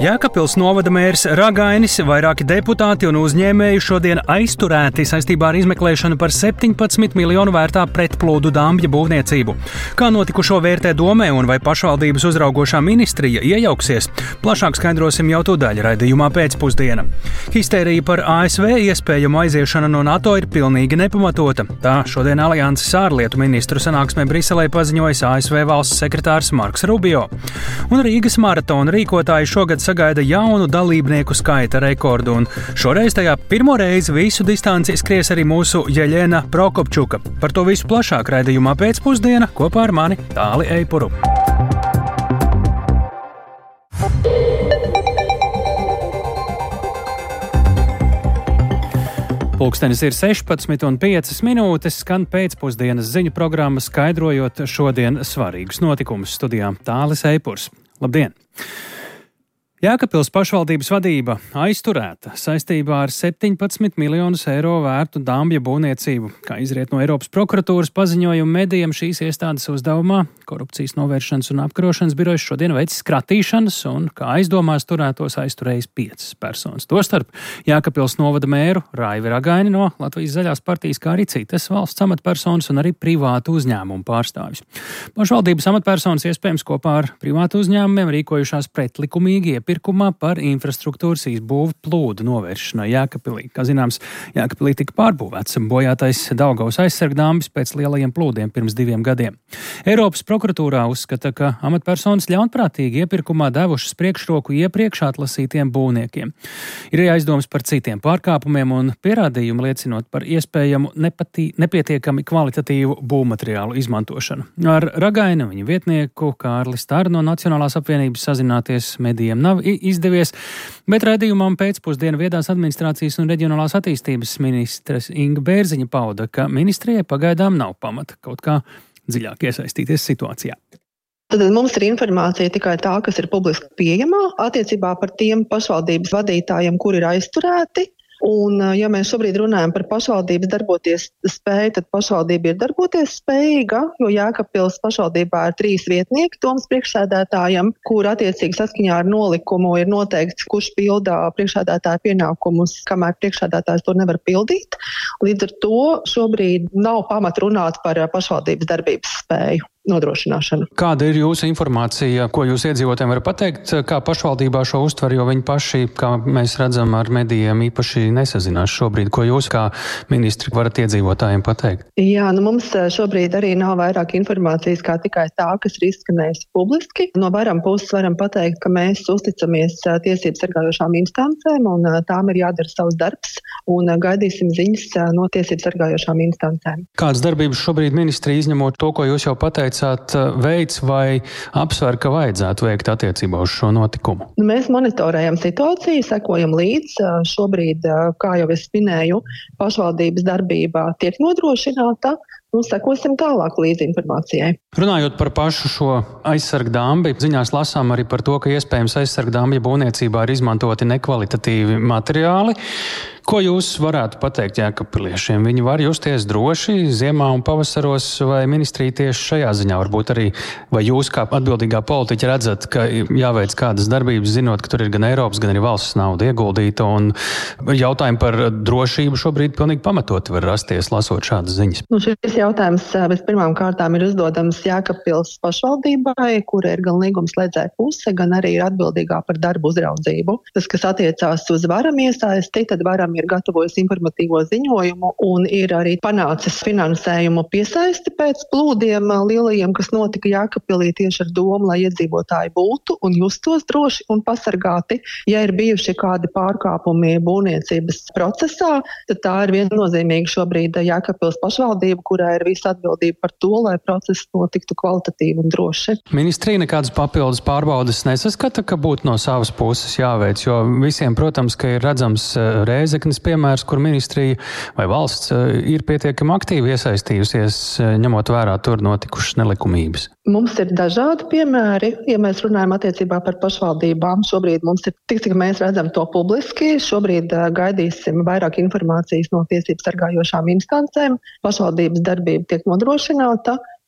Jēkabpils novada mērs Ragainis, vairāki deputāti un uzņēmēji šodien aizturēti saistībā ar izmeklēšanu par 17 miljonu vērtā pretplūdu dambja būvniecību. Kā notikušo vērtē Domē un vai pašvaldības uzraugošā ministrija iejauksies, plašāk skaidrosim jau tūdaļ raidījumā pēcpusdiena. Histērija par ASV iespējamu aiziešanu no NATO ir pilnīgi nepamatota. Tā šodien Alianses ārlietu ministru sanāksmē Briselē paziņojas ASV valsts sekretārs Marks Rubio. Un Rīgas maratona rīkotāji šogad sagaida jaunu dalībnieku skaita rekordu, un šoreiz tajā pirmo reizi visu distanci skries arī mūsu Jeļena Prokopčuka. Par to visu plašāk raidījumā pēcpusdiena kopā ar mani Tāli Eipuru. Pulkstenis ir 16:05 minūtes, skan pēcpusdienas ziņu programma skaidrojot šodien svarīgus notikumus. Studijā Tālis Eipurs. Labdien! Jēkabpils pašvaldības vadība aizturēta saistībā ar 17 miljonus eiro vērtu dambja būvniecību. Kā izriet no Eiropas prokuratūras paziņojuma medijiem, šīs iestādes uzdevumā Korupcijas novēršanas un apkarošanas birojas šodien veic skratīšanas un, kā aizdomās turētos, aizturējis 5 personas. Tostarp Jēkabpils novada mēru Raivi Ragaini no Latvijas Zaļās partijas, kā arī citas valsts amatpersonas un arī privātu uzņēmumu pārstāvis. Pašvaldības amatpersonas iespējams kopā ar privātu uzņēmumiem rīkojušās pretlikumīgi iepirkumā par infrastruktūras izbūvi plūdu novēršanai Jēkabpilī. Kā zināms, Jēkabpilī tika pārbūvēts bojātais Daugavas aizsargdambis pēc lielajiem plūdiem pirms 2 gadiem. Eiropas prokuratūrā uzskata, ka amatpersonas ļaunprātīgi iepirkumā devušas priekšroku iepriekš atlasītiem būvniekiem. Ir aizdomas par citiem pārkāpumiem un pierādījumi liecinot par iespējamu nepietiekami kvalitatīvu būvmateriālu izmantošanu. Ar Ragaini viņa vietnieku Kārli Staru no Nacionālās apvienības sazināties medijiem nav izdevies, bet raidījumam pēcpusdienu viedās administrācijas un reģionālās attīstības ministres Inga Bērziņa pauda, ka ministrijai pagaidām nav pamata kaut kā dziļāk iesaistīties situācijā. Tad mums ir informācija tikai tā, kas ir publiski pieejamā attiecībā par tiem pašvaldības vadītājiem, kuri ir aizturēti. Un, ja mēs šobrīd runājam par pašvaldības darboties spēju, tad pašvaldība ir darboties spējīga, jo Jēkabpils pašvaldībā ir 3 vietnieki domas priekšsēdētājam, kur attiecīgi saskaņā ar nolikumu ir noteikts, kurš pildā priekšsēdētāja pienākumus, kamēr priekšsēdētājs to nevar pildīt. Līdz ar to šobrīd nav pamat runāt par pašvaldības darbības spēju nodrošināšanu. Kāda ir jūsu informācija, ko jūs iedzīvotājiem varat pateikt, kā pašvaldībā šo uztver, jo viņi paši, kā mēs redzam, ar medijiem īpaši nesazinās šobrīd, ko jūs kā ministri varat iedzīvotājiem pateikt? Jā, mums šobrīd arī nav vairāk informācijas kā tikai tā, kas ir izskanējusi publiski. No varam puses varam pateikt, ka mēs uzticamies tiesību sargājošām instancēm un tām ir jādara savs darbs un gaidīsim ziņas no tiesību sargājošām instancēm. Kādas darbības šobrīd ministrija izņemot to, ko jūs jau pateicāt, veids vai apsver, ka vajadzētu veikt attiecībā uz šo notikumu? Mēs monitorējam situāciju, sekojam līdz. Šobrīd, kā jau es minēju, pašvaldības darbība tiek nodrošināta. Sekosim tālāk līdz informācijai. Runājot par pašu šo aizsargdambi, ziņās lasām arī par to, ka iespējams aizsargdambja būvniecībā ir izmantoti nekvalitatīvi materiāli. Ko jūs varētu pateikt jēkabpiliešiem? Viņi var justies droši ziemā un pavasaros, vai ministrija tieši šajā ziņā varbūt arī, vai jūs kā atbildīgā politiķa redzat, ka jāveic kādas darbības, zinot, ka tur ir gan Eiropas, gan arī valsts nauda ieguldīta, un jautājumi par drošību šobrīd pilnīgi pamatot var rasties, lasot šādas ziņas? Šis jautājums vispirmām kārtām ir uzdodams Jēkabpils pašvaldībai, kura ir gan līgumslēdzēja puse, gan arī ir atbildīgā par darbu uzraudzību. Tas, kas attiecās uz varam iesaisti, tad varam ir gatavojis informatīvo ziņojumu un ir arī panācis finansējumu piesaisti pēc plūdiem lielajiem, kas notika Jēkabpilī tieši ar domu, lai iedzīvotāji būtu un justos droši un pasargāti. Ja ir bijuši kādi pārkāpumi būvniecības procesā, tad tā ir viennozīmīgi šobrīd Jēkabpils pašvaldība, kurā ir visa atbildība par to, lai process notiktu kvalitatīvi un droši. Ministrija nekādas papildus pārbaudes nesaskata, ka būtu no savas puses jāveic, jo visiem, protams, ka ir redzams Rēzeknes piemērs, kur ministrija vai valsts ir pietiekami aktīvi iesaistījusies, ņemot vērā tur notikušas nelikumības. Mums ir dažādi piemēri, ja mēs runājam attiecībā par pašvaldībām. Šobrīd mums ir tik, cik mēs redzam to publiski. Šobrīd gaidīsim vairāk informācijas no tiesību sargājošām instancēm. Pašvaldības darbība tiek nodrošināta.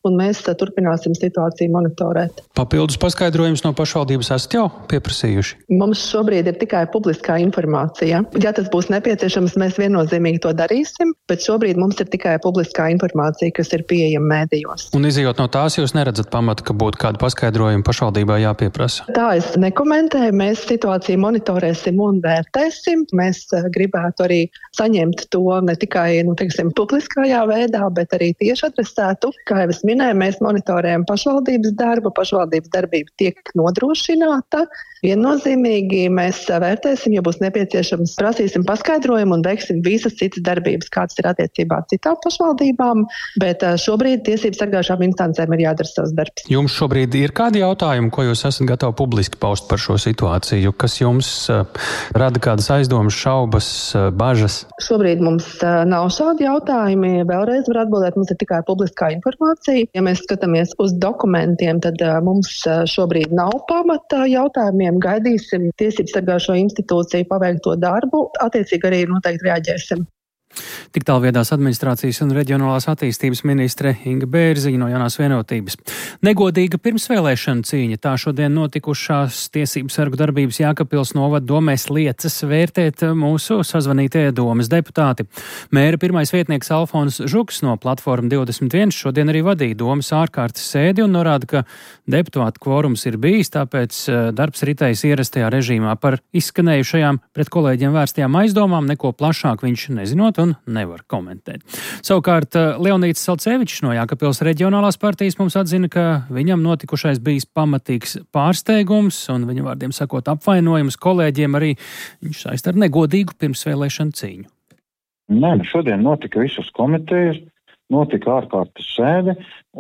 un mēs turpināsim situāciju monitorēt. Papildus paskaidrojums no pašvaldības esat jau pieprasījuši? Mums šobrīd ir tikai publiskā informācija. Ja tas būs nepieciešams, mēs viennozīmīgi to darīsim, bet šobrīd mums ir tikai publiskā informācija, kas ir pieejama mēdījos. Un izejot no tās, jūs neredzat pamatu, ka būtu kāda paskaidrojuma pašvaldībā jāpieprasa? Tā es nekomentēju, mēs situāciju monitorēsim un vērtēsim. Mēs gribētu arī saņemt to ne tikai, publiskajā veidā, bet arī tieši adresētu. Kā jau es minēju, mēs monitorējam pašvaldības darbu, pašvaldības darbība tiek nodrošināta. Viennozīmīgi mēs vērtēsim, ja būs nepieciešams, prasīsim paskaidrojumu un veiksim visas citas darbības, kādas ir attiecībā citām pašvaldībām, bet šobrīd tiesību sargājušām instancēm ir jādara savs darbs. Jums šobrīd ir kādi jautājumi, ko jūs esat gatavi publiski paust par šo situāciju, kas jums rada kādas aizdomas, šaubas, bažas? Šobrīd mums nav šādi jautājumi. Vēlreiz var atbildēt, mums ir tikai publiskā informācija. Ja mēs skatāmies uz dokumentiem, tad mums šobrīd nav pamata jautājumiem. Gaidīsim tiesību sargājušo institūciju paveikto darbu. Attiecīgi arī noteikti reaģēsim. Tik tālu viedās administrācijas un reģionālās attīstības ministre Inga Bērziņa no Jaunās vienotības. Negodīga pirmsvēlēšana cīņa. Tā šodien notikušās tiesību sargu darbības Jēkabpils novada domēs liecas vērtēt mūsu sazvanītie domas deputāti. Mēra pirmais vietnieks Alfons Žuks no Platforma 21 šodien arī vadīja domas ārkārtas sēdi un norāda, ka deputātu kvorums ir bijis, tāpēc darbs ritējis ierastajā režīmā. Par izskanējušajām pret kolēģiem vērstajām aizdomām neko plašāk viņš nezinot un nevar komentēt. Savukārt Leonīds Salcevičs no Jēkabpils reģionālās partijas mums atzina, ka viņam notikušais bijis pamatīgs pārsteigums un viņa vārdiem sakot apvainojums kolēģiem arī viņš saist ar negodīgu pirmsvēlēšanu cīņu. Nē, šodien notika visas komitejas, notika ārkārtas sēde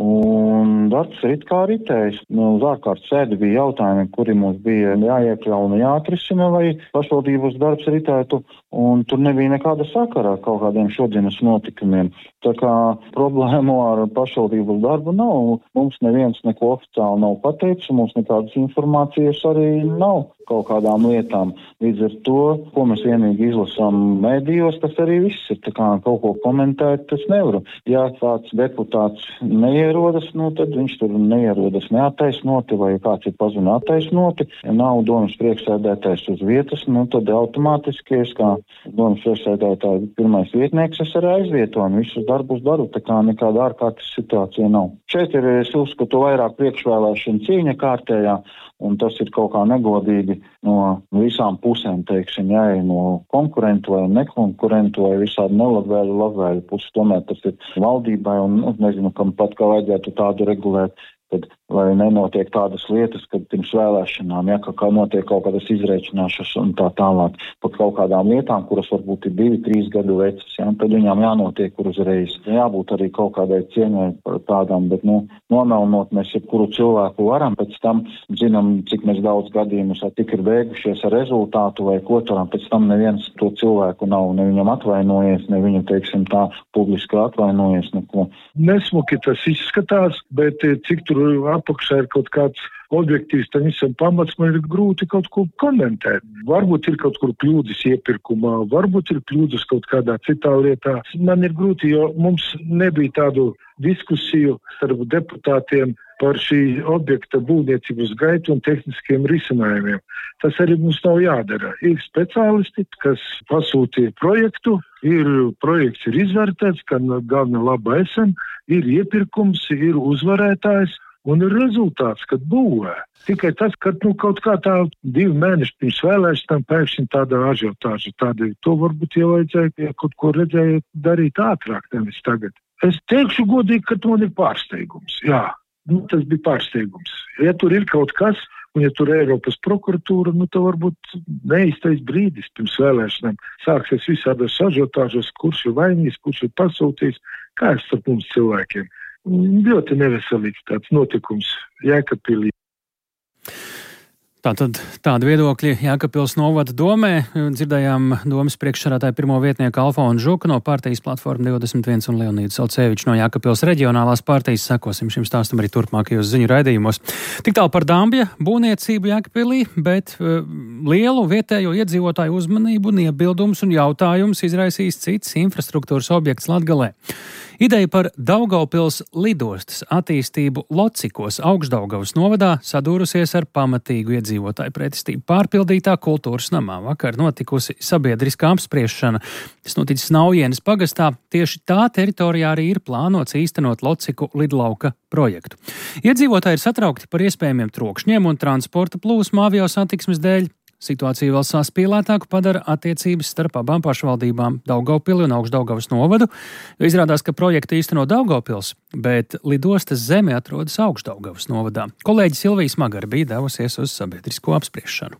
un darbs it kā ritējis. Uz ārkārtas sēdi bija jautājumi, kuri mums bija jāiekļauj un jāatrisina, lai pašvaldības darbs ritētu, un tur nebija nekāda sakara ar kaut kādiem šodienas notikumiem. Tā kā problēmu ar pašvaldības darbu nav. Mums neviens neko oficiāli nav pateicis, mums nekādas informācijas arī nav kaut kādām lietām. Līdz ar to, ko mēs vienīgi izlasām mēdījos, tas arī viss ir. Tā kā kaut ko komentēt, tas nevaru. Ja kāds deputāts neierodas, tad viņš tur neierodas neattaisnoti, vai kāds ir pazuna attaisnoti. Ja nav domas priekšsēdētājs uz vietas, tad automātiski es kā domas priekšsēdētāja pirmais vietnieks, es arī aizvietoju visus darbus daru, tā kā nekāda ārkārtas situācija nav. Šeit ir, es uzskatu, vairāk priekšvēlēšana cīņa kārtējā, un tas ir kaut kā negodīgi no visām pusēm, teiksim, no konkurentu vai nekonkurentu vai visādi nelabvēļu puses. Tomēr tas ir valdībai un nezinu, kam pat kā vajadzētu tādu regulēt. Tad, lai nenotiek tādas lietas, kad pirms vēlēšanām, kā notiek kaut kādas izreikināšanas un tā tālāk par kaut kādām lietām, kuras varbūt ir 2-3 gadu vecas, tad viņām jānotiek uzreiz. Jābūt arī kaut kādai cieņai par tādām, bet nomelnot mēs jebkuru cilvēku varam, pēc tam zinām, cik mēs daudz gadījumus tik ir beigušies ar rezultātu vai ko taram, pēc tam neviens to cilvēku nav, ne viņam atvainojies, ne viņu, teiksim tā, publiski atvainojies neko. Nesmuki tas izskatās, bet cik tur apakšā ir kaut kāds objektīvs, tam visam pamats, man ir grūti kaut ko komentēt. Varbūt ir kaut kur kļūdas iepirkumā, varbūt ir kļūdas kaut kādā citā lietā. Man ir grūti, jo mums nebija tādu diskusiju starp deputātiem par šī objekta būvniecības gaitu un tehniskiem risinājumiem. Tas arī mums nav jādara. Ir speciālisti, kas pasūtīja projektu, projekts ir izvērtēts, ka galvenā laba esam, ir iepirkums, ir uzvarētājs un ir rezultāts, kad būvē. Tikai tas, ka kaut kā tā 2 mēneši pirms vēlēšanām pēkšņi tāda ažiotāža. To varbūt jau vajadzēja kaut ko redzēt darīt ātrāk, nevis tagad. Es teikšu godīgi, ka man ir pārsteigums. Jā. Tas bija pārsteigums. Ja tur ir kaut kas, un ja tur ir Eiropas prokuratūra, tad varbūt neīstais brīdis pirms vēlēšanām sāksies visādas ažiotāžas, kurš ir vainīgs, kurš ir pasūtījis, kā ir starp mums cilvēkiem. Ļoti neveselīgs tāds notikums Jēkabpilī. Tātad tādi viedokļi Jēkabpils novada domē. Dzirdējām domas priekšsēdētāja pirmo vietnieku Alfonsu Žuku no partijas Platforma 21 un Leonīdu Salceviču no Jēkabpils reģionālās partijas. Sekosim šim stāstam arī turpmākajos ziņu raidījumos. Tik tālu par Dambja būvniecību Jēkabpilī, bet lielu vietējo iedzīvotāju uzmanību un iebildumus un jautājumus izraisīs cits infrastruktūras objekts Latgalē. Ideja par Daugavpils lidostas attīstību Locikos Augšdaugavas novadā sadūrusies ar pamatīgu iedzīvotāju pretestību pārpildītā kultūras namā. Vakar notikusi sabiedriskā apspriešana. Tas noticis Naujienes pagastā. Tieši tā teritorijā arī ir plānots īstenot Lociku lidlauka projektu. Iedzīvotāji ir satraukti par iespējamiem trokšņiem un transporta plūsmu avio satiksmes dēļ. Situācija vēl saspīlētāku padara attiecības starp abām pašvaldībām Daugavpili un Augšdaugavas novadu, jo izrādās, ka projektu īsteno Daugavpils, bet lidostas zeme atrodas Augšdaugavas novadā. Kolēģi Silvija Smagara bija devusies uz sabiedrisko apspriešanu.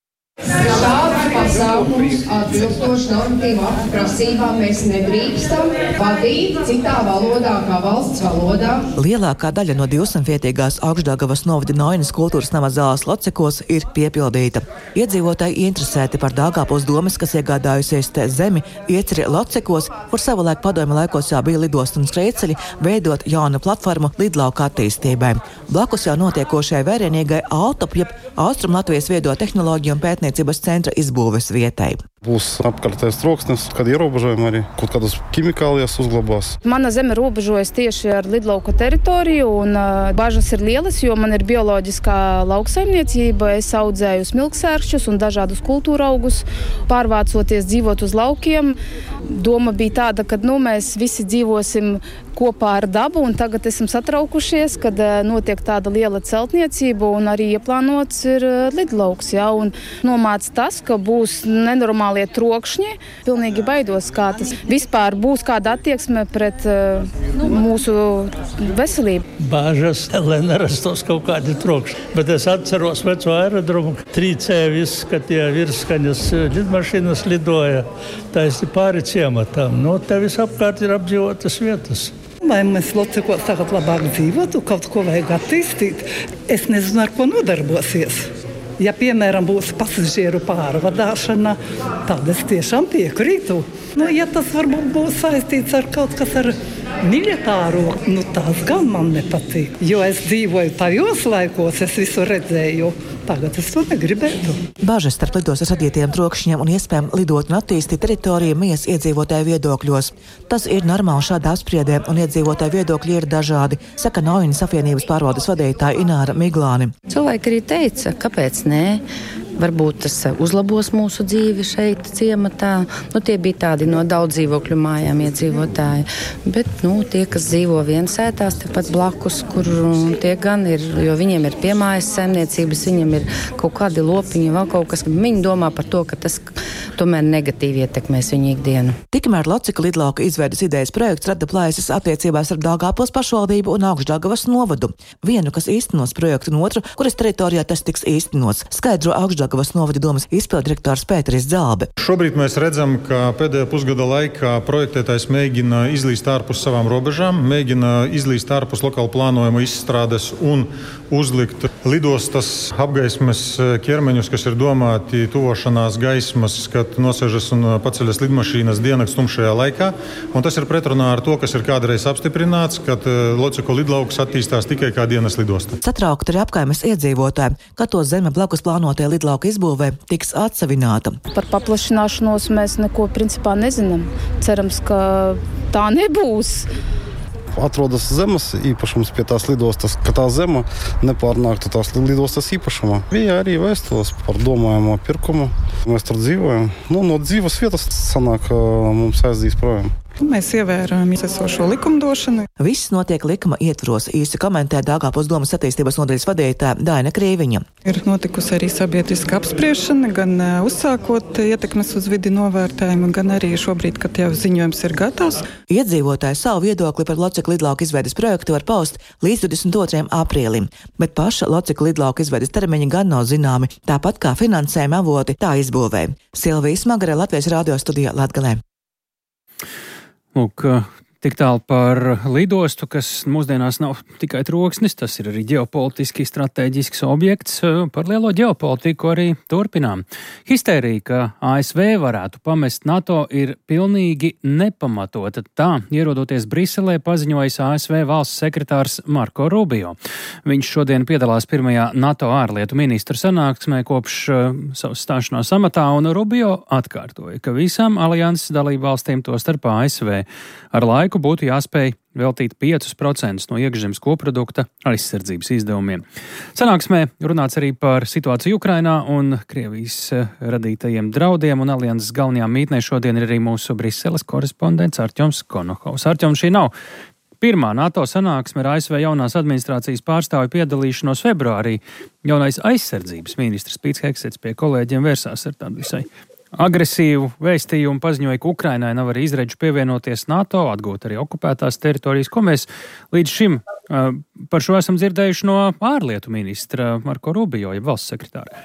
Šāds pasākums atbilstoši normatīvu aktu prasībām mēs nedrīkstam vadīt citā valodā kā valsts valodā. Lielākā daļa no 200-vietīgās Augšdaugavas novada Naujienes kultūras nama zāles Locikos ir piepildīta. Iedzīvotāji interesēti par Daugavpils domes, kas iegādājusies te zemi, ieceri Locikos, kur savulaik padomju laikos jau bija lidostu un skrejceļi, veidot jaunu platformu lidlauka attīstībai. Blakus jau notiekošai vērienīgai ALTOP, jeb Austrum Latvijas viedo tehnoloģiju un pētniecības centra izbūves vietai. Būs apkārtējais troksnis, kad ierobežojumi arī kaut kādas ķimikālijas uzglabās. Mana zeme robežojas tieši ar lidlauka teritoriju, un bažas ir lielas, jo man ir bioloģiskā lauksaimniecība. Es audzēju smilksērkšķus un dažādus kultūra augus, pārvācoties dzīvot uz laukiem. Doma bija tāda, ka mēs visi dzīvosim kopā ar dabu, un tagad esam satraukušies, kad notiek tāda liela celtniecība, un arī ieplānots ir lidlauks, un nomāc tas, ka būs nenormālie trokšņi. Pilnīgi baidos, kā tas vispār būs, kāda attieksme pret mūsu veselību. Bāžas, lai nerastos kaut kādi trokšņi. Bet es atceros veco aerodromu, trīcēja viss, ka tie virskaņas lidmašīnas lidoja taisni pāri ciematam. Te visapkārt ir apdzīvotas vietas. Vai mēs Locikos tagad labāk dzīvotu, kaut ko vajag attīstīt? Es nezinu, ar ko nodarbosies. Ja, piemēram, būs pasažieru pārvadāšana, tad es tiešām piekrītu. Ja tas varbūt būs saistīts ar kaut kas ar militāro, tas gan man nepatīk. Jo es dzīvoju tajos laikos, es visu redzēju. Tagad es to negribētu. Bažas starp lidostas radītajiem trokšņiem un iespējām lidot un attīstīt teritoriju mijas iedzīvotāju viedokļos. Tas ir normāli šādā apspriedē, un iedzīvotāju viedokļi ir dažādi, saka Naujienes apvienības pārvaldes vadītāja Ināra Miglāni. Cilvēki arī teica, kāpēc nē? Varbūt tas uzlabos mūsu dzīvi šeit ciematā. Tie bija tādi no daudz dzīvokļu mājām iedzīvotāji. Bet tie, kas dzīvo viensētās tepat blakus, kur tie gan ir, jo viņiem ir piemājas saimniecības, viņiem ir kaut kādi lopiņi, vēl kaut kas. Viņi domā par to, ka tas tomēr negatīvi ietekmēs viņu ikdienu. Tikmēr Locika lidlauka izveidas idejas projekts rada plaisas attiecībās ar Daugavpils pašvaldību un Augšdaugavas novadu. Vienu, kas īstenos projektu, un otru, kuras teritorijā tas tiks īstenots, skaidro Augšdaugavas novada domas izpilddirektors Pēteris Dzalbe. Šobrīd mēs redzam, ka pēdējā pusgada laikā projektētājs mēģina izlīst ārpus savām robežām, mēģina izlīst ārpus lokāla plānojuma izstrādes un uzlikt lidostas apgaismes ķermeņus, kas ir domāti tuvošanās gaismas, kad nosēžas un paceļas lidmašīnas diennakts tumšajā laikā. Un tas ir pretrunā ar to, kas ir kādreiz apstiprināts, kad Lociku lidlauks attīstās tikai kā dienas lidosta. Satraukti arī apkaimes iedzīvotāji, ka to zeme blakus plānotajā lidlauka izbūvē tiks atsavināta. Par paplašināšanos mēs neko principā nezinām. Cerams, ka tā nebūs. Atrodas zemes īpašums pie tās lidostas, ka tā zeme nepārnāktu tās lidostas īpašumā. Bija arī vēstules par domājamo pirkumu. Mēs tur dzīvojam. No dzīves vietas sanāk, mums aizdīs projām. Mēs ievērojam esošo likumdošanu. Viss notiek likuma ietvaros, īsi komentē Daugavpils domas attīstības nodaļas vadītāja Daina Krīviņa. Ir notikusi arī sabiedriska apspriešana, gan uzsākot ietekmes uz vidi novērtējumu, gan arī šobrīd, kad jau ziņojums ir gatavs. Iedzīvotāji savu viedokli par Locika lidlauka izveidas projektu var paust līdz 22. aprīlim, bet paša Locika lidlauka izveidas termiņi gan nav zināmi, tāpat kā finansējuma avoti tā izbūvē. Silvija Smagara, Latvijas radio studijā Latgalē. Lūk, tik tālu par lidostu, kas mūsdienās nav tikai troksnis, tas ir arī ģeopolitiski strateģisks objekts. Par lielo ģeopolitiku arī turpinām. Histērija, ka ASV varētu pamest NATO, ir pilnīgi nepamatota. Tā, ierodoties Briselē, paziņojis ASV valsts sekretārs Marko Rubio. Viņš šodien piedalās pirmajā NATO ārlietu ministru sanāksmē kopš savas stāšanās amatā, un Rubio atkārtoja, ka visām alianses dalību valstīm, tostarp ASV, ar laiku laiku būtu jāspēj veltīt 5% no iekšzemes koprodukta aizsardzības izdevumiem. Sanāksmē runāts arī par situāciju Ukrainā un Krievijas radītajiem draudiem, un alianses galvenajā mītnē šodien ir arī mūsu Briseles korespondents Artjoms Konohovs. Artjom, šī nav pirmā NATO sanāksme ar ASV jaunās administrācijas pārstāvju piedalīšanos februārī. Jaunais aizsardzības ministrs Pīts Hegsets pie kolēģiem vērsās ar tādu visai agresīvu vēstījumu, paziņoja, ka Ukrainai nav arī izredzu pievienoties NATO, atgūt arī okupētās teritorijas. Ko mēs līdz šim par šo esam dzirdējuši no ārlietu ministra Marko Rubio, ja valsts sekretāra?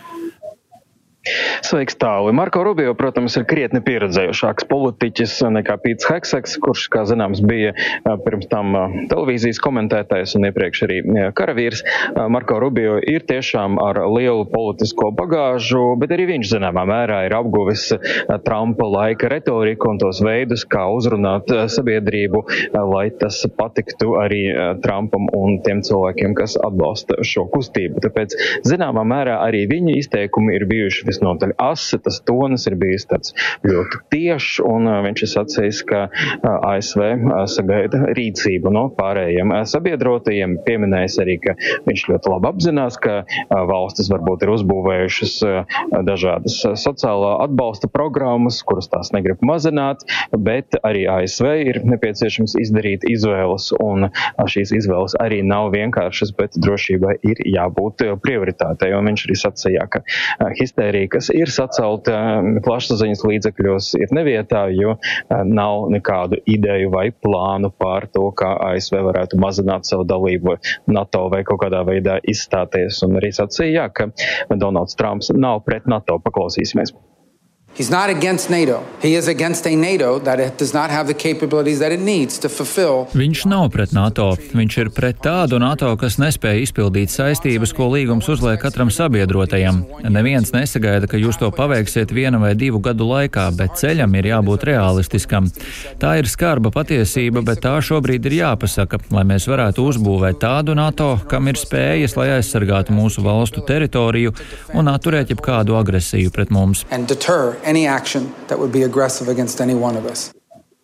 Sveiks, Tāli. Marko Rubio, protams, ir krietni pieredzējušāks politiķis nekā Pīts Hegsets, kurš, kā zināms, bija pirms tam televīzijas komentētājs un iepriekš arī karavīrs. Marko Rubio ir tiešām ar lielu politisko bagāžu, bet arī viņš zināmā mērā ir apguvis Trumpa laika retoriku un tos veidus, kā uzrunāt sabiedrību, lai tas patiktu arī Trumpam un tiem cilvēkiem, kas atbalsta šo kustību. Tāpēc, zināmā mērā, arī viņa izteikumi ir bijuši visnotaļ asi, tas tonis ir bijis tāds ļoti tiešs, un viņš ir sacījis, ka ASV sagaida rīcību no pārējiem sabiedrotajiem. Pieminējis arī, ka viņš ļoti labi apzinās, ka valstis varbūt ir uzbūvējušas dažādas sociālā atbalsta programmas, kuras tās negrib mazināt, bet arī ASV ir nepieciešams izdarīt izvēles, un šīs izvēles arī nav vienkāršas, bet drošībai ir jābūt prioritātei. Un viņš arī sacīja, ka histērija, kas ir sacelta plašsaziņas līdzekļos, ir nevietā, jo nav nekādu ideju vai plānu par to, kā ASV varētu mazināt savu dalību NATO vai kaut kādā veidā izstāties. Un arī sacīja, ka Donalds Trumps nav pret NATO. Paklausīsimies. He's not against NATO. He is against a NATO that does not have the capabilities that it needs to fulfill. Viņš nav pret NATO. Viņš ir pret tādu NATO, kas nespēja izpildīt saistības, ko līgums uzliek katram sabiedrotajam. Neviens nesagaida, ka jūs to paveiksiet 1 vai 2 gadu laikā, bet ceļam ir jābūt realistiskam. Tā ir skarba patiesība, bet tā šobrīd ir jāpasaka, lai mēs varētu uzbūvēt tādu NATO, kam ir spējas, lai aizsargātu mūsu valstu teritoriju un atturēt jebkādu agresiju pret mums. Any action that would be aggressive against any one of us.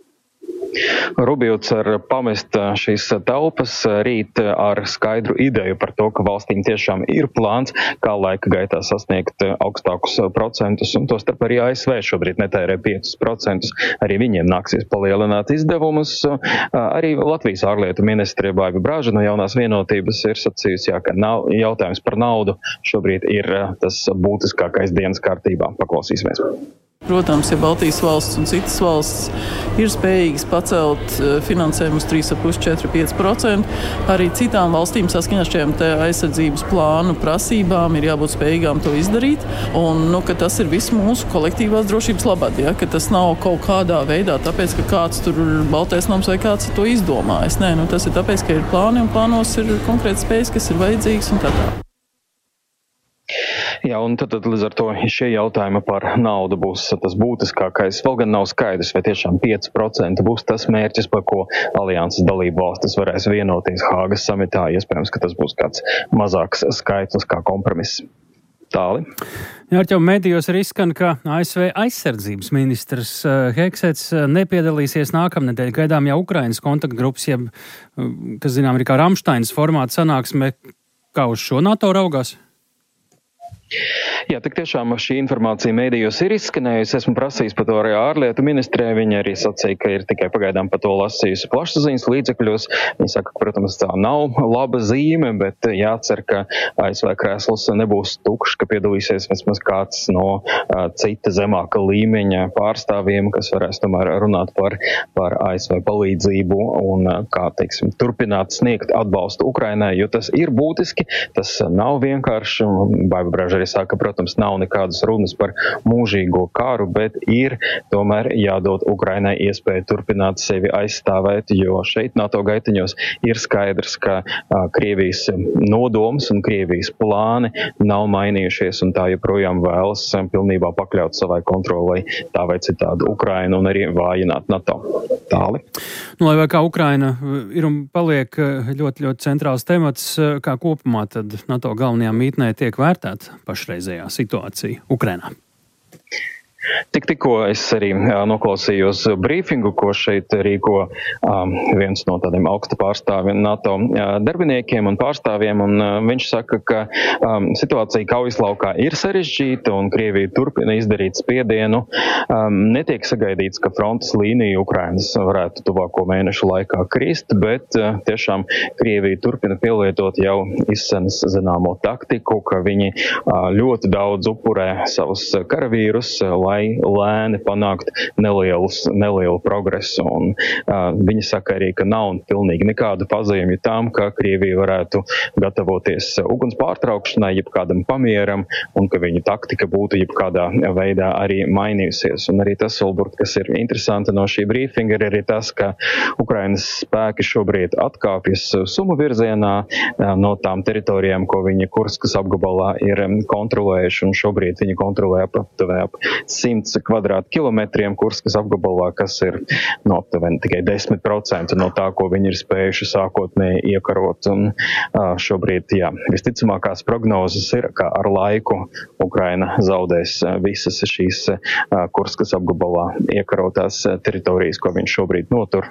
Rubio cer pamest šīs telpas rīt ar skaidru ideju par to, ka valstīm tiešām ir plāns, kā laika gaitā sasniegt augstākus procentus, un tostarp arī ASV šobrīd netērē 5%. Arī viņiem nāksies palielināt izdevumus. Arī Latvijas ārlietu ministre Baiva Brāža no Jaunās vienotības ir sacījusi, ka nav jautājums par naudu šobrīd ir tas būtiskākais dienas kārtībā. Paklausīsimies. Protams, ja Baltijas valsts un citas valsts ir spējīgas pacelt finansējumu uz 3,5–4,5%, arī citām valstīm saskaņā ar šiem aizsardzības plānu prasībām ir jābūt spējīgām to izdarīt. Un, ka tas ir viss mūsu kolektīvās drošības labad, ja? Ka tas nav kaut kādā veidā tāpēc, ka kāds tur Baltais nams vai kāds to izdomājis. Nē, tas ir tāpēc, ka ir plāni un plānos ir konkrēti spējas, kas ir vajadzīgas un tā. Jā, un tad līdz ar to šie jautājumi par naudu būs tas būtiskākais. Vēl gan nav skaidrs, vai tiešām 5% būs tas mērķis, par ko alianses dalību valstis varēs vienoties Hāgas samitā. Iespējams, ka tas būs kāds mazāks skaitlis kā kompromiss. Tāli. Jā, jau medijos ir izskan, ka ASV aizsardzības ministrs Hegsets nepiedalīsies nākamnedēļ. Gaidām jau Ukrainas kontaktgrupas, jeb, kas zinām, arī kā Ramštainas formāta sanāksme. Kā uz šo NATO raugās? Jā, tik tiešām šī informācija mēdījos ir izskanējusi. Esmu prasījis par to arī ārlietu ministrē. Viņa arī sacīja, ka ir tikai pagaidām par to lasījusi plašsaziņas līdzekļos. Viņa saka, ka, protams, tā nav laba zīme, bet jācer, ka ASV krēsls nebūs tukšs, ka piedalīsies vismaz kāds no cita zemāka līmeņa pārstāvjiem, kas varēs tomēr runāt par ASV palīdzību un, kā teiksim, turpināt sniegt atbalstu Ukrainai, jo tas ir būtiski, tas nav vienkārši. Baiva Brāža arī saka, protams, nav nekādas runas par mūžīgo kāru, bet ir tomēr jādod Ukrainai iespēju turpināt sevi aizstāvēt, jo šeit NATO gaitiņos ir skaidrs, ka Krievijas nodoms un Krievijas plāni nav mainījušies un tā joprojām vēlas pilnībā pakļaut savai kontrolei tā vai citādi Ukrainu un arī vājināt NATO. Tāli. Lai vai kā Ukraina ir un paliek ļoti, ļoti centrāls temats, kā kopumā tad NATO galvenajā mītnē tiek vērtēta pašreizējā situācija Ukrainā? Tikko es arī noklausījos brīfingu, ko šeit rīko viens no tādiem augsta pārstāvjiem NATO darbiniekiem un pārstāvjiem, un viņš saka, ka situācija kaujas laukā ir sarežģīta un Krievija turpina izdarīt spiedienu. Netiek sagaidīts, ka frontes līnija Ukrainas varētu tuvāko mēnešu laikā krist, bet tiešām Krievija turpina pielietot jau izsenes zināmo taktiku, ka viņi ļoti daudz upurē savus karavīrus, lai lēni panākt nelielu progresu. Un viņi saka arī, ka nav pilnīgi nekādu pazīmju tam, ka Krievija varētu gatavoties uguns pārtraukšanai, jebkādam pamieram, un ka viņa taktika būtu jebkādā veidā arī mainījusies. Un arī tas, Olburt, kas ir interesanti no šī brīfinga, ir arī tas, ka Ukrainas spēki šobrīd atkāpjas Sumu virzienā no tām teritorijām, ko viņi Kurskas apgabalā ir kontrolējuši, un šobrīd viņi kontrolē ap 100 kvadrātkilometriem Kurskas apgabalā, kas ir aptuveni tikai 10% no tā, ko viņi ir spējuši sākotnēji iekarot. Un šobrīd, visticamākās prognozes ir, ka ar laiku Ukraina zaudēs visas šīs Kurskas apgabalā iekarotās teritorijas, ko viņš šobrīd notur,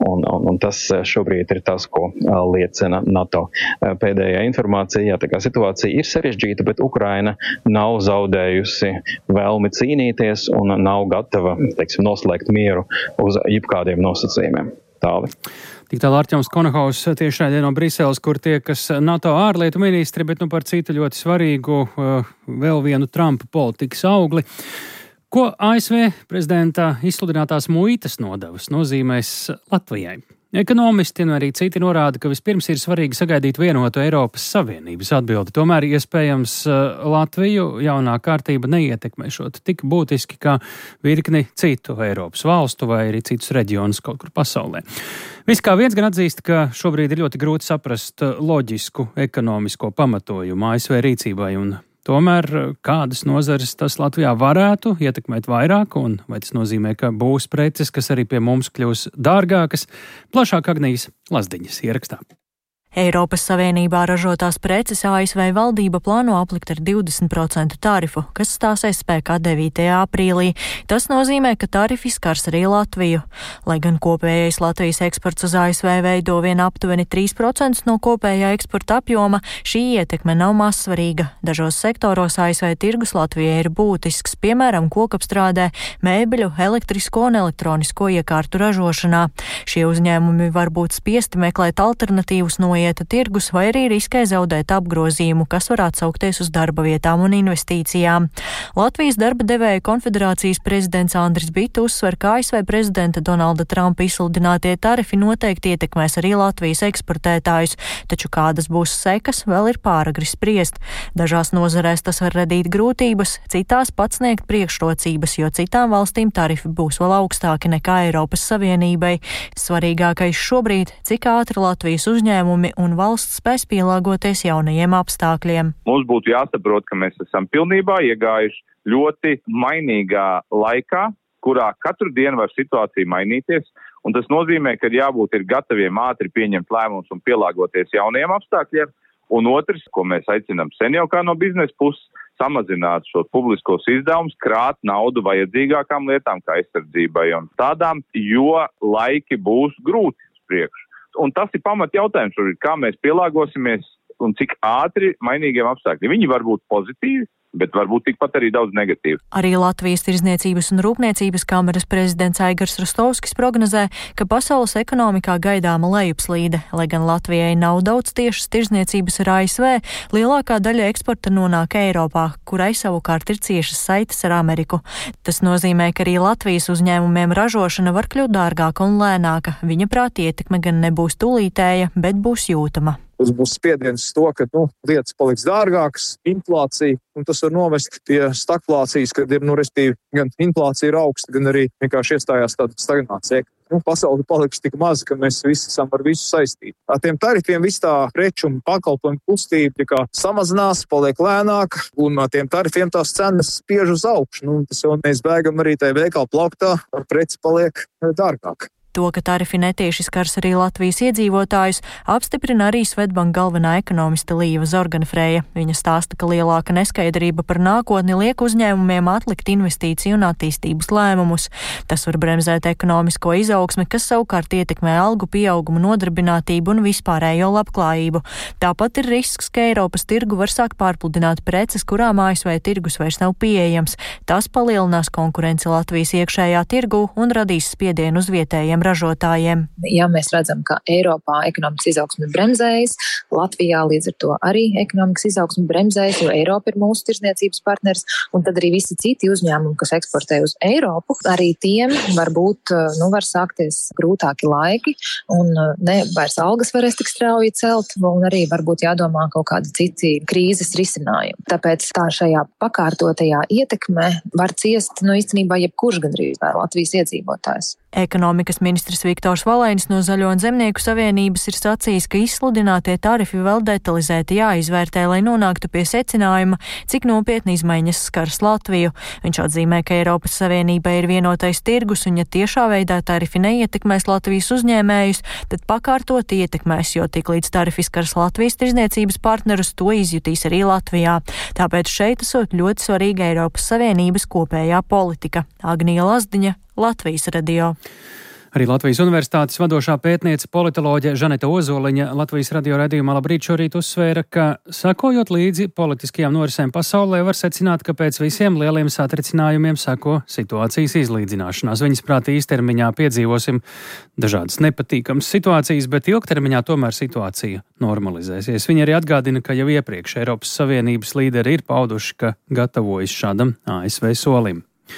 un tas šobrīd ir tas, ko liecina NATO. Pēdējā informācija, tā kā situācija ir sarežģīta, bet Ukraina nav zaudējusi vēlmi cīnīties un nav gatava, noslēgt mieru uz jebkādiem nosacījumiem. Tāli. Tik tālāk Artjoms Konohaus tieši raidījumā no Briseles, kur tiekas NATO ārlietu ministri, bet par citu ļoti svarīgu vēl vienu Trumpa politikas augli. Ko ASV prezidenta izsludinātās muitas nodevas nozīmēs Latvijai? Ekonomisti un arī citi norāda, ka vispirms ir svarīgi sagaidīt vienotu Eiropas Savienības atbildi. Tomēr, iespējams, Latviju jaunā kārtība neietekmēšot tik būtiski kā virkni citu Eiropas valstu vai arī citus reģionus kaut kur pasaulē. Viss kā viens gan atzīst, ka šobrīd ir ļoti grūti saprast loģisku ekonomisko pamatojumu ASV rīcībai, un tomēr kādas nozares tas Latvijā varētu ietekmēt vairāk, un vai tas nozīmē, ka būs preces, kas arī pie mums kļūs dārgākas? Plašāk Agnijas Lazdiņas ierakstā. Eiropas Savienībā ražotās preces ASV valdība plāno aplikt ar 20% tarifu, kas stāsies spēkā 9. aprīlī. Tas nozīmē, ka tarifi skars arī Latviju. Lai gan kopējais Latvijas eksports uz ASV veido vien aptuveni 3% no kopējā eksporta apjoma, šī ietekme nav mazsvarīga. Dažos sektoros ASV tirgus Latvijai ir būtisks, piemēram, kokapstrādē, mēbeļu, elektrisko un elektronisko iekārtu ražošanā. Šie uzņēmumi var būt spiesti meklēt alternatīvus noieta tirgus vai arī riskē zaudēt apgrozījumu, kas var atsaukties uz darba vietām un investīcijām. Latvijas darba devēju konfederācijas prezidents Andris Bita uzsver, ka ASV prezidenta Donalda Trumpa izsludinātie tarifi noteikti ietekmēs arī Latvijas eksportētājus, taču kādas būs sekas, vēl ir pāragri spriest. Dažās nozarēs tas var radīt grūtības, citās pat sniegt priekšrocības, jo citām valstīm tarifi būs vēl augstāki nekā Eiropas Savienībai. Svarīgākais šobrīd, cik ātri Latvijas uzņēmumi un valsts spēs pielāgoties jaunajiem apstākļiem. Mums būtu jāsaprot, ka mēs esam pilnībā iegājuši ļoti mainīgā laikā, kurā katru dienu var situācija mainīties, un tas nozīmē, ka jābūt ir gataviem ātri pieņemt lēmumus un pielāgoties jaunajiem apstākļiem. Un otrs, ko mēs aicinām sen jau kā no biznesa puses, samazināt šos publiskos izdevumus, krāt naudu vajadzīgākām lietām, kā aizsardzībai un tādām, jo laiki būs grūti uz priekšu. Un tas ir pamat jautājums, kā mēs pielāgosimies un cik ātri mainīgiem apstākļiem. Viņi var būt pozitīvi, bet varbūt tikpat arī daudz negatīvi. Arī Latvijas Tirdzniecības un Rūpniecības kameras prezidents Aigars Rostovskis prognozē, ka pasaules ekonomikā gaidāma lejupslīde. Lai gan Latvijai nav daudz tiešas tirdzniecības ar ASV, lielākā daļa eksporta nonāk Eiropā, kurai savukārt ir ciešas saites ar Ameriku. Tas nozīmē, ka arī Latvijas uzņēmumiem ražošana var kļūt dārgāka un lēnāka. Viņa prāt ietekme gan nebūs tūlītēja, bet būs jūtama. Tas būs spiediens to, ka lietas paliks dārgākas, inflācija, un tas var novest pie stagflācijas, kad ir, respektīvi, gan inflācija ir augsta, gan arī vienkārši iestājās tāda stagnācija. Pasauli paliks tik maza, ka mēs visi esam ar visu saistīti. Ar tiem tarifiem viss tā preču un pakalpojumu kustība samazinās, paliek lēnāk, un ar tiem tarifiem tās cenas spiež uz augšu. Tas jau neizbēgam arī tajā veikala plauktā, preci paliek dārgāk. To, ka tarifi netieši skars arī Latvijas iedzīvotājus, apstiprina arī Swedbank galvenā ekonomiste Līva Zorganfreja. Viņa stāsta, ka lielāka neskaidrība par nākotni liek uzņēmumiem atlikt investīciju un attīstības lēmumus. Tas var bremzēt ekonomisko izaugsmi, kas savukārt ietekmē algu pieaugumu, nodarbinātību un vispārējo labklājību. Tāpat ir risks, ka Eiropas tirgu var sākt pārpludināt preces, kurām ASV tirgus vairs nav pieejams. Tas palielinās konkurenci Latvijas iekšējā tirgu un radīs spiedienu uz vietējiem ražotājiem. Ja mēs redzam, ka Eiropā ekonomikas izaugsme bremzējas, Latvijā līdz ar to arī ekonomikas izaugsme bremzējas, jo Eiropa ir mūsu tirdzniecības partners, un tad arī visi citi uzņēmumi, kas eksportē uz Eiropu, arī tiem varbūt var sākties grūtāki laiki, un ne vairs algas varēs tik strauji celt, un arī varbūt jādomā kaut kādi citi krīzes risinājumi. Tāpēc tā šajā pakārtotajā ietekmē var ciest īstenībā jebkurš gandrīz vai Latvijas iedzīvotājs. Ekonomikas ministrs Viktors Valainis no Zaļo un Zemnieku savienības ir sacījis, ka izsludinātie tarifi vēl detalizēti jāizvērtē, lai nonāktu pie secinājuma, cik nopietni izmaiņas skars Latviju. Viņš atzīmē, ka Eiropas Savienībai ir vienotais tirgus, un ja tiešā veidā tarifi neietekmēs Latvijas uzņēmējus, tad pakārtot ietekmēs, jo tiklīdz tarifi skars Latvijas tirdzniecības partnerus, to izjutīs arī Latvijā. Tāpēc šeit esot ļoti svarīga Eiropas Savienības kopējā politika. Agnija Lazdiņa, Latvijas radio. Arī Latvijas Universitātes vadošā pētniece politoloģe Žaneta Ozoliņa Latvijas radio raidījumā Labrīt šorīt uzsvēra, ka sakojot līdzi politiskajām norisēm pasaulē var secināt, ka pēc visiem lieliem satricinājumiem sako situācijas izlīdzināšanās. Viņas prāt īstermiņā piedzīvosim dažādas nepatīkamas situācijas, bet ilgtermiņā tomēr situācija normalizēsies. Viņa arī atgādina, ka jau iepriekš Eiropas Savienības līderi ir pauduši, ka gatavojas šādam ASV solim.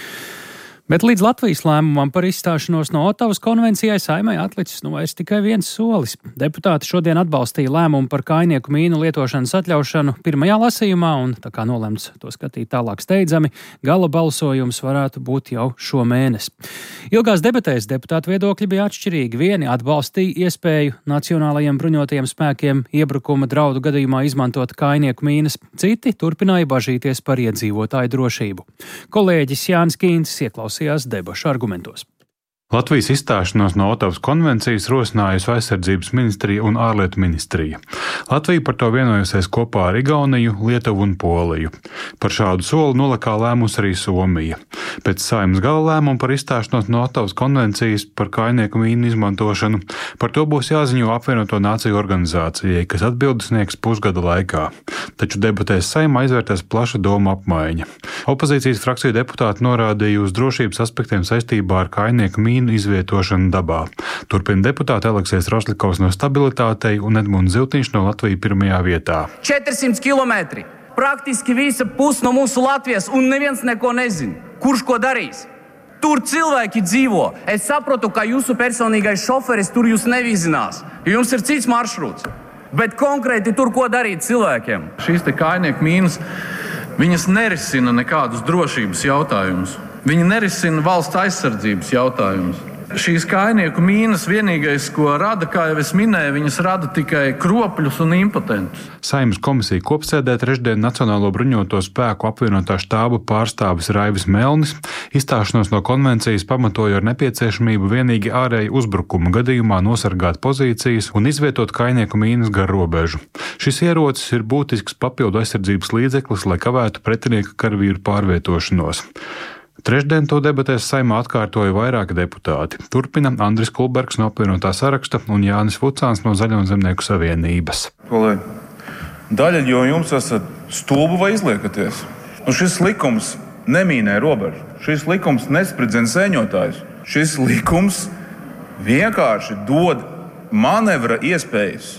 Bet līdz Latvijas lēmumam par izstāšanos no Otavas konvencijai Saeimai atlicis vairs tikai viens solis. Deputāti šodien atbalstīja lēmumu par kājnieku mīnu lietošanas atļaušanu pirmajā lasījumā, un tā kā nolemts to skatīt tālāk steidzami, gala balsojums varētu būt jau šo mēnesi. Ilgās debatēs deputātu viedokļi bija atšķirīgi. Vieni atbalstīja iespēju Nacionālajiem bruņotajiem spēkiem iebrukuma draudu gadījumā izmantot kājnieku mīnas, citi turpināja bažīties par iedzīvotāju drošību. Kolēģis Jānis Kīncis ieklausījās debašu argumentos. Latvijas izstāšanos no Otavas konvencijas rosinājusi Aizsardzības ministrija un ārlietu ministrija. Latvija par to vienojusies kopā ar Igauniju, Lietuvu un Poliju. Par šādu soli nolekā lēmusi arī Somija. Pēc Saeimas gala lēmuma par izstāšanos no Otavas konvencijas par kājnieku mīnu izmantošanu, par to būs jāziņo Apvienoto Nāciju organizācijai, kas atbildi sniegs pusgada laikā. Taču debatēs Saeimā izvērtēs plaša doma apmaiņa. Opozīcijas frakciju deputāti norādīja uz drošības aspektiem saistībā ar kājnieku mīnu izvietošanu dabā. Turpina deputāti Aleksējs Rosļikovs no Stabilitātei un Edmunds Ziltiņš no Latvija pirmajā vietā. 400 kilometri. Praktiski visa puse no mūsu Latvijas un neviens neko nezina. Kurš ko darīs? Tur cilvēki dzīvo. Es saprotu, ka jūsu personīgais šoferis tur jūs nevizinās. Jums ir cits maršruts. Bet konkrēti tur ko darīt cilvēkiem? Šīs te kājnieku mīnas, viņas nerisina nekādus drošības jautājumus. Viņi nerisina valsts aizsardzības jautājumus. Šīs kājnieku mīnas vienīgais, ko rada, kā jau es minēju, viņas rada tikai kropļus un impotentus. Saeimas komisija kopsēdē trešdien Nacionālo bruņoto spēku apvienotā štāba pārstāvis Raivis Melnis izstāšanos no konvencijas pamatoja ar nepieciešamību vienīgi ārēji uzbrukuma gadījumā nosargāt pozīcijas un izvietot kājnieku mīnas gar robežu. Šis ierocis ir būtisks papildu aizsardzības līdzeklis, lai kavētu pretinieka karavīru pārvietošanos. Trešdien to debatēs Saeimā atkārtoja vairāki deputāti. Turpina Andris Kulbergs no apvienotā saraksta un Jānis Vucāns no Zaļo un Zemnieku savienības. Kolēģi, daļa jo jums esat stulbi vai izliekaties. Šis likums nemīnē robežu. Šis likums nespridzina sēņotājus. Šis likums vienkārši dod manevra iespējas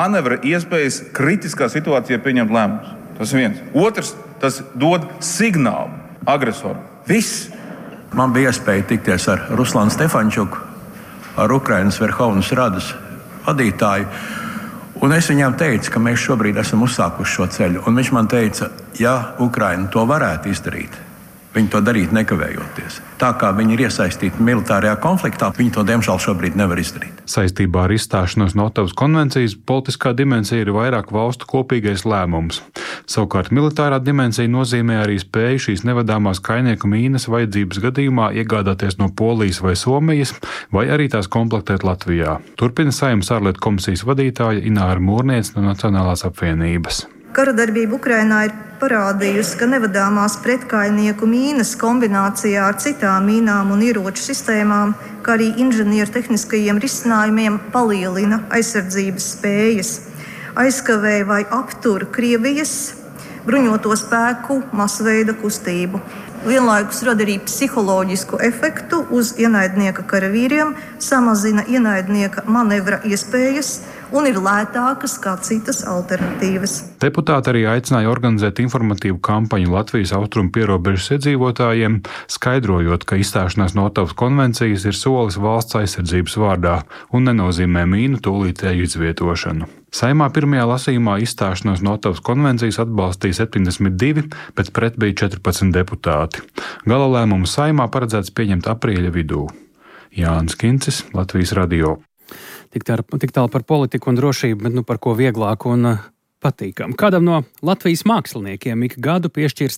kritiskā situācijā pieņemt lēmumus. Tas ir viens. Otrs, tas dod signālu agresoram. Viss. Man bija iespēja tikties ar Ruslanu Stefančuku, ar Ukrainas Verhovnas Radas vadītāju, un es viņam teicu, ka mēs šobrīd esam uzsākuši šo ceļu. Un viņš man teica, ja Ukraina to varētu izdarīt, Viņi to darīt nekavējoties. Tā kā viņi ir iesaistīti militārajā konfliktā, viņi to diemžēl šobrīd nevar izdarīt. Saistībā ar izstāšanos no Ottavas konvencijas politiskā dimensija ir vairāk valstu kopīgais lēmums. Savukārt militārā dimensija nozīmē arī spēju šīs nevadāmās kainieku mīnas vajadzības gadījumā iegādāties no Polijas vai Somijas, vai arī tās komplektēt Latvijā. Turpina Saeimas ārlietu komisijas vadītāja Ināra Mūrniece no Nacionālās apvienības. Kara darbība Ukrainā ir parādījusi, ka nevadāmās pretkainieku mīnas kombinācijā ar citām mīnām un ieroču sistēmām, kā arī inženieru tehniskajiem risinājumiem palielina aizsardzības spējas, aizkavē vai aptur Krievijas bruņoto spēku masveida kustību. Vienlaikus rada arī psiholoģisku efektu uz ienaidnieka karavīriem, samazina ienaidnieka manevra iespējas un ir lētākas kā citas alternatīvas. Deputāti arī aicināja organizēt informatīvu kampaņu Latvijas austrumu pierobežas iedzīvotājiem, skaidrojot, ka izstāšanās no Ottavas konvencijas ir solis valsts aizsardzības vārdā un nenozīmē mīnu tūlītēju izvietošanu. Saeimā pirmajā lasījumā izstāšanos no Ottavas konvencijas atbalstīja 72, bet pret bija 14 deputāti. Gala lēmumu Saeimā paredzēts pieņemt aprīļa vidū. Jānis Kincis, Latvijas radio. Tik tālu par politiku un drošību, bet par ko vieglāku un patīkam. Kādam no Latvijas māksliniekiem ik gadu piešķirs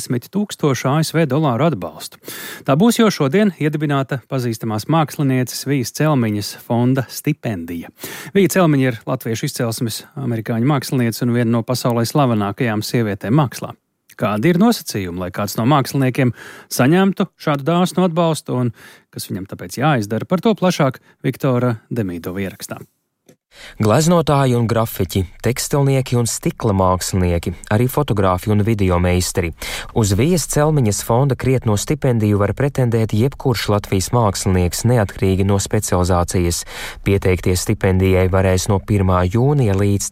30,000 ASV dolāru atbalstu. Tā būs jau šodien iedibināta pazīstamās mākslinieces Vijas Celmiņas fonda stipendija. Vija Celmiņa ir latviešu izcelsmes amerikāņu mākslinieca un viena no pasaulē slavenākajām sievietēm mākslā. Kādi ir nosacījumi, lai kāds no māksliniekiem saņemtu šādu dāsnu atbalstu un kas viņam tāpēc jāizdara? Par to plašāk Viktora Demīdova ierakstā. Gleznotāji un grafiķi, tekstilnieki un stikla mākslinieki, arī fotogrāfi un videomeistari. Uz Vijas Celmiņas fonda krietno stipendiju var pretendēt jebkurš Latvijas mākslinieks neatkarīgi no specializācijas. Pieteikties stipendijai varēs no 1. jūnija līdz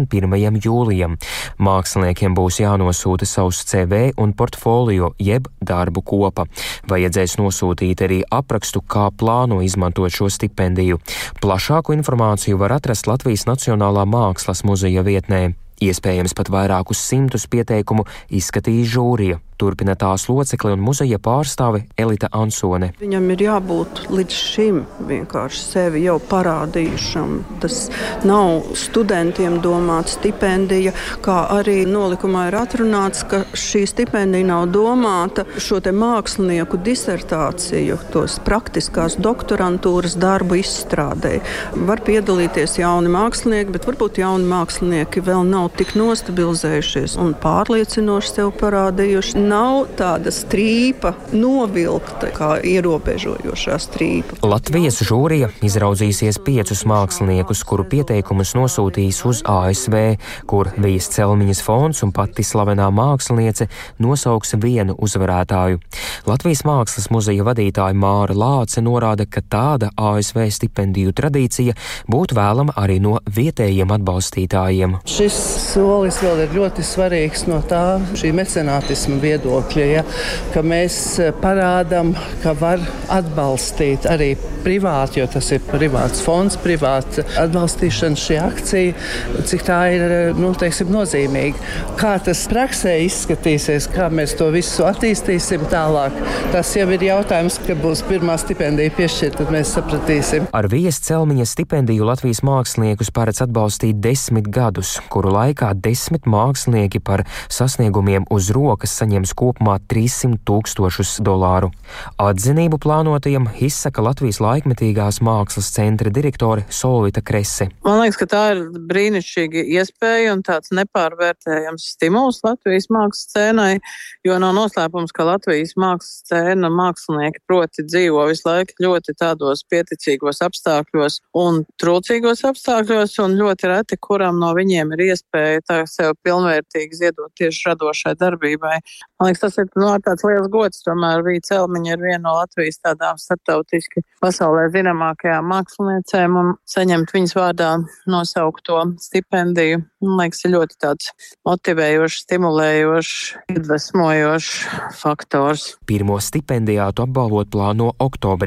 31. jūlijam. Māksliniekiem būs jānosūta savus CV un portfolio jeb darbu kopa. Vajadzēs nosūtīt arī aprakstu, kā plāno izmantot šo stipendiju. Plašāku informāciju var atrast Latvijas Nacionālā mākslas muzeja vietnē. Iespējams pat vairākus 100 pieteikumu izskatīs žūrija. Turpina tās locekle un muzeja pārstāve Elita Ansone. Viņam ir jābūt līdz šim vienkārši sevi jau parādījušam. Tas nav studentiem domāta stipendija, kā arī nolikumā ir atrunāts, ka šī stipendija nav domāta šo te mākslinieku disertāciju, tos praktiskās doktorantūras darbu izstrādē. Var piedalīties jauni mākslinieki, bet varbūt jauni mākslinieki vēl nav tik nostabilizējušies un pārliecinoši sev parādījuši. Nav tāda strīpa novilkta kā ierobežojošā strīpa. Latvijas žūrija izraudzīsies 5 māksliniekus, kuru pieteikumus nosūtīs uz ASV, kur Vijas Celmiņas fonds un pati slavenā māksliniece nosauks vienu uzvarētāju. Latvijas mākslas muzeja vadītāja Māra Lāce norāda, ka tāda ASV stipendiju tradīcija būtu vēlama arī no vietējiem atbalstītājiem. Šis solis vēl ir ļoti svarīgs no tā šī mecenātisma viedokļa, ja, ka mēs parādām, ka var atbalstīt arī privāti, jo tas ir privāts fonds, privāta atbalstīšana šī akcija, cik tā ir, nozīmīga. Kā tas praksē izskatīsies, kā mēs to visu attīstīsim tālāk, tas jau ir jautājums, ka būs pirmā stipendija piešķirta, tad mēs sapratīsim. Ar Vijas Celmiņas stipendiju Latvijas māksliniekus paredz atbalstīt 10 gadus, kuru laikā 10 mākslinieki par sasniegumiem uz rokas saņems kopumā $300,000. Atzinību plānotajam izsaka Latvijas laikmetīgās mākslas centra direktore Solvita Krese. Man liekas, ka tā ir brīnišķīga iespēja un tāds nepārvērtējams stimuls Latvijas mākslas scēnai, jo nav noslēpums, ka Latvijas mākslas scēna mākslinieki proti dzīvo visu laiku ļoti tādos pieticīgos apstākļos un trūcīgos apstākļos, un ļoti reti, kuram no viņiem ir iespēja tā sev pilnvērtīgi ziedot tieši radošai darbībai. Man liekas, tas ir tāds liels gods, tomēr Vija Celmiņa ir viena no Latvijas tādām starptautiski pasaulē zināmākajām māksliniecēm, un saņemt viņas vārdā nosaukto stipendiju, man liekas, ir ļoti tāds motivējošs, stimulējošs, iedvesmojošs faktors. Pirmo stipendijātu apbalvot plāno oktobrī.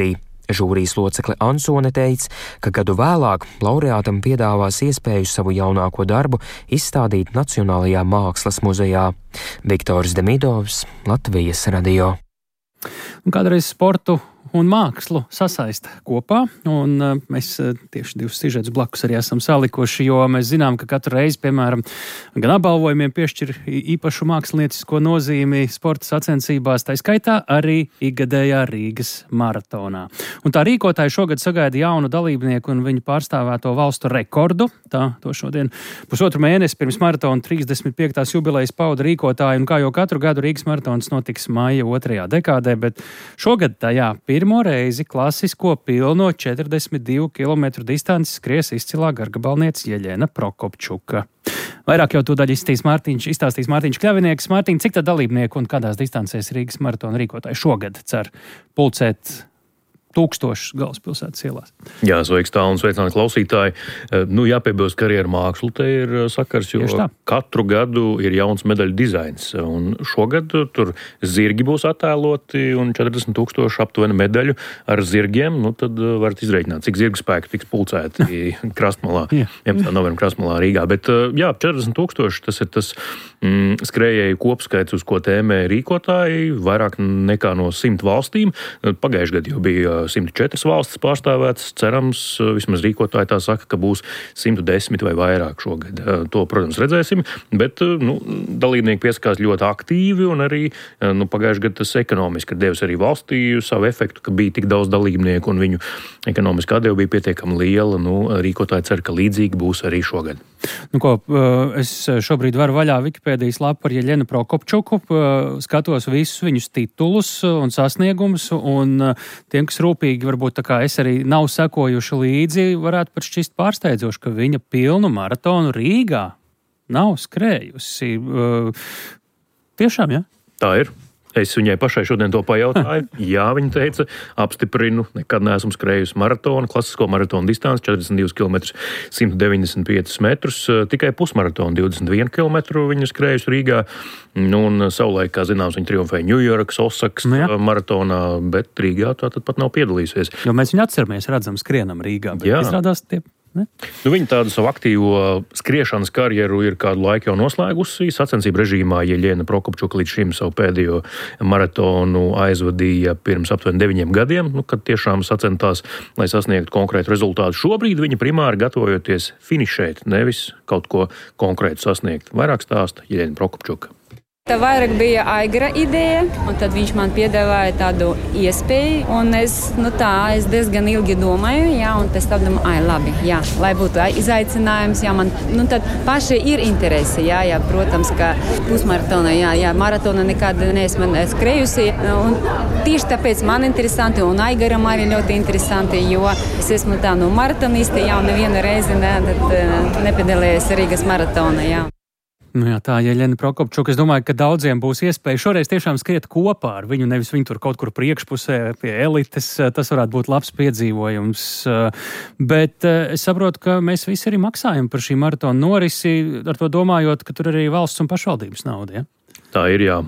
Žūrijas locekle Ansone teica, ka gadu vēlāk laureātam piedāvās iespēju savu jaunāko darbu izstādīt Nacionālajā mākslas muzejā. Viktors Demidovs, Latvijas radio. Kādreiz sportu un mākslu sasaista kopā, un mēs tieši divus sižetus blakus arī esam salikuši, jo mēs zinām, ka katru reizi, piemēram, gan apbalvojumiem piešķir īpašu māksliniecisko nozīmi sporta sacensībās, tā skaitā arī ikgadējā Rīgas maratonā. Un tā rīkotāji šogad sagaida jaunu dalībnieku un viņu pārstāvēto valstu rekordu. Tā to šodien pusotru mēnesi pirms maratona 35. jubilejas pauda rīkotāji, un kā jau katru gadu Rīgas maratons notiks maija 2. dekādē, bet šogad tajā pirmo reizi klasisko pilno 42 km distanci skries izcilā gargabalniece Jeļena Prokopčuka. Vairāk jau tūdaļ izstāstīs Mārtiņš Kļavinieks. Mārtiņ, cik tad dalībnieku un kādās distancēs Rīgas maratona rīkotāji šogad cer pulcēt 1000 galvaspilsētas ielās? Jā, sveiks tā un sveicināti klausītāji. Jāpiebilst, ka arī ar mākslu te ir sakars, jo katru gadu ir jauns medaļu dizains. Un šogad tur zirgi būs attēloti un 40 000 aptuveni medaļu ar zirgiem. Tad varat izreikināt, cik zirgu spēku tiks pulcēti Krastmalā, 11. novembra Krastmalā Rīgā. Bet 40 000 tas ir tas skrējēju kopskaits, uz ko tēmē rīkotāji, vairāk nekā no 100 valstīm. Pagājušajā gadā jau bija 104 valstis pārstāvētas. Cerams, vismaz rīkotāji tā saka, ka būs 110 vai vairāk šogad. To, protams, redzēsim, bet dalībnieki piesakās ļoti aktīvi un arī pagājušajā gadā tas ekonomiski ir devis arī valstī savu efektu, ka bija tik daudz dalībnieku un viņu ekonomiskā atdeva bija pietiekami liela. Rīkotāji cer, ka līdzīgi būs arī šogad. Es šobrīd varu vaļā Wikipēdijas lapu par Jeļenu Prokopčuku, skatos visus viņus titulus un sasniegumus, un tiem, kas rūpīgi varbūt tā kā es arī nav sekojuši līdzi, varētu pat šķist pārsteidzoši, ka viņa pilnu maratonu Rīgā nav skrējusi. Tiešām, ja? Tā ir. Es viņai pašai šodien to pajautāju. Jā, viņa teica, apstiprinu, nekad neesmu skrējusi maratonu, klasisko maratonu distanci 42 km 195 metrus, tikai pusmaratonu 21 km viņa skrējusi Rīgā. Un savulaik, kā zināms, viņa triumfēja Ņujorkas, Osakas maratonā, bet Rīgā tātad pat nav piedalījusies. Jo mēs viņu atceramies, redzam skrienam Rīgā, bet izrādās tie... Viņa tādu savu aktīvo skriešanas karjeru ir kādu laiku jau noslēgusi. Sacensību režīmā Jeļena Prokopčuka līdz šim savu pēdējo maratonu aizvadīja pirms aptuveni 9 gadiem, kad tiešām sacentās, lai sasniegtu konkrētu rezultātu. Šobrīd viņa primāri gatavojoties finišēt, nevis kaut ko konkrētu sasniegt. Vairāk stāsta Jeļena Prokopčuka. Tā vairāk bija Aigara ideja, un tad viņš man piedāvāja tādu iespēju, un es diezgan ilgi domāju, un pēc tam domāju, labi, lai būtu izaicinājums, man tad paši ir interese, protams, ka pusmaratona, maratona nekad neesmu skrējusi, un tieši tāpēc man interesanti, un Aigaram arī ļoti interesanti, jo es esmu maratoniste, nevienu reizi nepiedalījos Rīgas maratona, Tā Jeļena Prokopčuka, es domāju, ka daudziem būs iespēja šoreiz tiešām skriet kopā ar viņu, nevis viņu tur kaut kur priekšpusē pie elites. Tas varētu būt labs piedzīvojums. Bet es saprotu, ka mēs visi arī maksājam par šī maratona norisi, ar to domājot, ka tur arī valsts un pašvaldības nauda, ja? Tā ir, jā.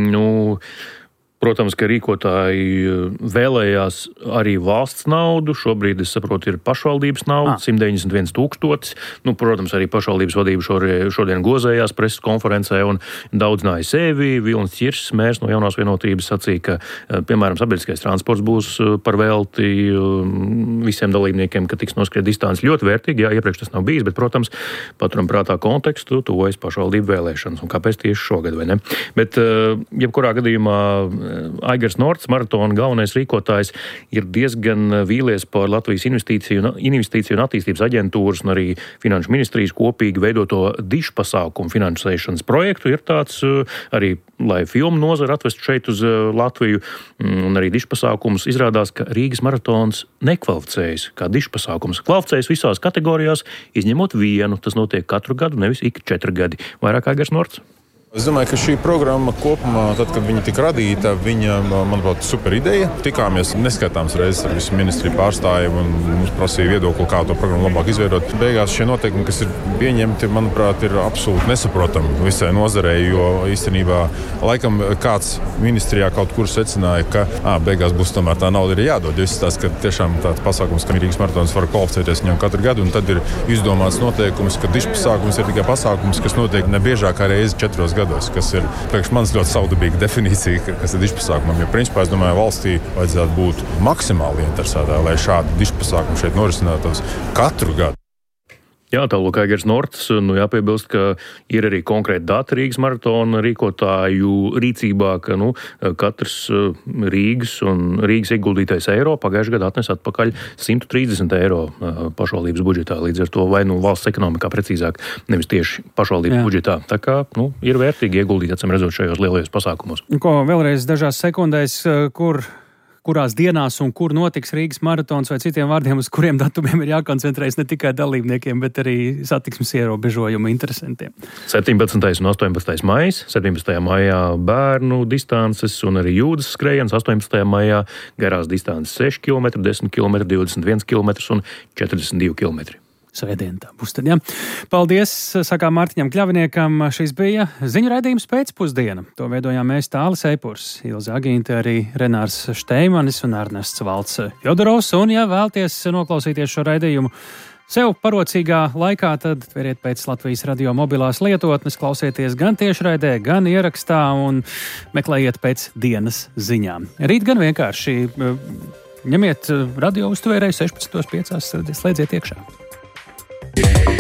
Protams, ka rīkotāji vēlējās arī valsts naudu. Šobrīd, es saprotu, ir pašvaldības nauda, 191 000. Protams, arī pašvaldības vadība šodien gozējās preses konferencē un daudzināja sevi. Vilnis Ķiršs, mērs no Jaunās vienotības, sacīja, ka, piemēram, sabiedriskais transports būs par velti visiem dalībniekiem, ka tiks noskriet distanci ļoti vērtīgi. Jā, iepriekš tas nav bijis, bet, protams, paturam prātā kontekstu, tuvojas pašvaldību vēlēšanas. Un kāpēc tieši šogad, vai ne? Bet, jebkurā gadījumā Aigars Norts, maratona galvenais rīkotājs, ir diezgan vīlies par Latvijas investīciju un attīstības aģentūras un arī Finanšu ministrijas kopīgi veidoto dišpasākumu finansēšanas projektu. Ir tāds arī, lai filmu nozara atvestu šeit uz Latviju, un arī dišpasākums izrādās, ka Rīgas maratons nekvalificējas kā dišpasākums. Kvalificējas visās kategorijās, izņemot vienu. Tas notiek katru gadu, nevis ik 4 gadi. Vairāk Aigars Norts. Es domāju, ka šī programma kopumā, tad, kad viņa tika radīta, viņa, manuprāt, super ideja. Tikāmies neskaitāms reizes ar visu ministriju pārstāvjiem un mums prasīja viedokli, kā to programmu labāk izveidot. Beigās šie noteikumi, kas ir pieņemti, manuprāt, ir absolūti nesaprotami visai nozarei, jo īstenībā laikam kāds ministrijā kaut kur secināja, ka beigās būs tomēr tā nauda ir jādod. Jo izskatās, ka tiešām tāds pasākums, ka Rīgas maratons var kvalificēties viņam katru gadu, un tad ir izdomāts noteikums, ka dišpasākums ir tikai pasākums, kas notiek nebiežākā reizi 4 gados, kas ir priekš manis ļoti savdabīga definīcija, kas ir dišpasākumam. Jo, principā, es domāju, valstī vajadzētu būt maksimāli interesētā, lai šādi dišpasākumi šeit norisinātos katru gadu. Jā, tālāk Aigars Norts, jāpiebilst, ka ir arī konkrēti dati Rīgas maratona rīkotāju rīcībā, ka katrs Rīgas ieguldītais eiro pagājušajā gadā atnes atpakaļ 130 eiro pašvaldības budžetā. Līdz ar to vai valsts ekonomikā precīzāk, nevis tieši pašvaldības budžetā. Tā kā ir vērtīgi ieguldīt, acīm redzot, šajos lielajos pasākumos. Ko vēlreiz dažās sekundēs, kurās dienās un kur notiks Rīgas maratons, vai citiem vārdiem, uz kuriem datumiem ir jākoncentrējas ne tikai dalībniekiem, bet arī satiksmes ierobežojumu interesantiem. 17. un 18. maijs, 17. maijā bērnu distances un arī jūdas skrējiens, 18. maijā garās distances 6 km, 10 km, 21 km un 42 km. Svētdien tā būs tad, jā. Paldies, sakām Mārtiņam Kļavniekam. Šis bija ziņu raidījums pēcpusdiena. To veidojām mēs Tālis Eipurs, Ilze Agīnte, arī Renārs Šteimanis un Ernests Valts Jodorovs. Un, ja vēlties noklausīties šo raidījumu sev parocīgā laikā, tad tveriet pēc Latvijas radio mobilās lietotnes, klausieties gan tiešraidē, gan ierakstā un meklējiet pēc dienas ziņām. Rīt gan vienkārši ņemiet radio uztvērēju 16.5. slēdziet iekšā.